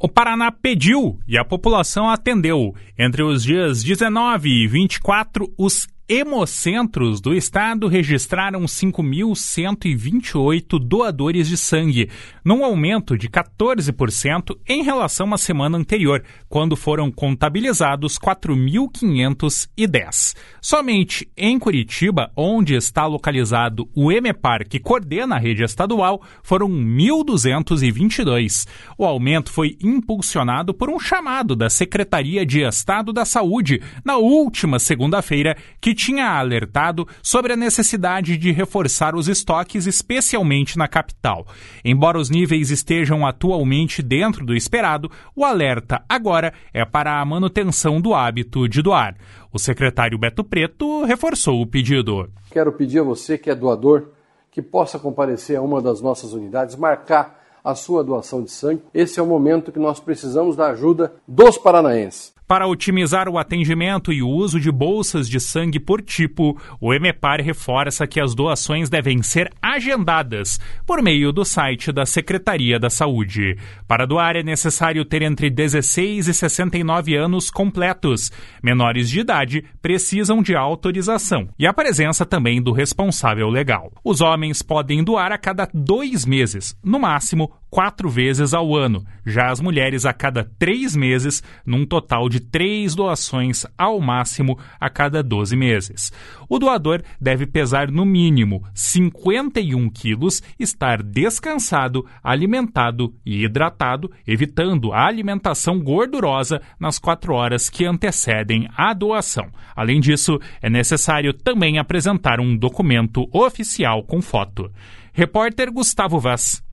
O Paraná pediu e a população atendeu. Entre os dias 19 e 24, os hemocentros do estado registraram 5.128 doadores de sangue, num aumento de 14% em relação à semana anterior, quando foram contabilizados 4.510. Somente em Curitiba, onde está localizado o Hemepar, que coordena a rede estadual, foram 1.222. O aumento foi impulsionado por um chamado da Secretaria de Estado da Saúde na última segunda-feira, que tinha alertado sobre a necessidade de reforçar os estoques, especialmente na capital. Embora os níveis estejam atualmente dentro do esperado, o alerta agora é para a manutenção do hábito de doar. O secretário Beto Preto reforçou o pedido. Quero pedir a você que é doador que possa comparecer a uma das nossas unidades, marcar a sua doação de sangue. Esse é o momento que nós precisamos da ajuda dos paranaenses. Para otimizar o atendimento e o uso de bolsas de sangue por tipo, o Hemepar reforça que as doações devem ser agendadas por meio do site da Secretaria da Saúde. Para doar é necessário ter entre 16 e 69 anos completos. Menores de idade precisam de autorização e a presença também do responsável legal. Os homens podem doar a cada 2 meses, no máximo 4 vezes ao ano. Já as mulheres a cada 3 meses, num total de 3 doações ao máximo a cada 12 meses. O doador deve pesar no mínimo 51 quilos, estar descansado, alimentado e hidratado, evitando a alimentação gordurosa nas 4 horas que antecedem a doação. Além disso, é necessário também apresentar um documento oficial com foto. Repórter Gustavo Vaz.